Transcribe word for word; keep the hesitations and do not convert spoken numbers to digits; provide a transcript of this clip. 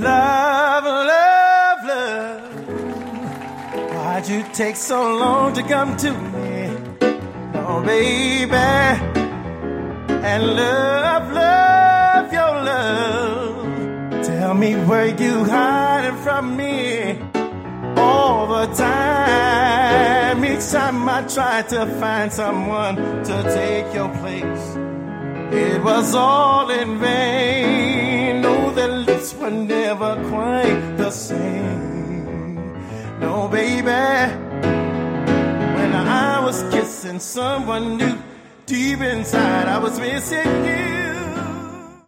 Love, love, love. Why'd you take so long to come to me? Oh, baby. And love, love, your love. Tell me where you hiding from me all the time. Each time I tried to find someone to take your place, it was all in vain. No, the lips were never quite the same. No, baby, when I was kissing someone new, deep inside I was missing you.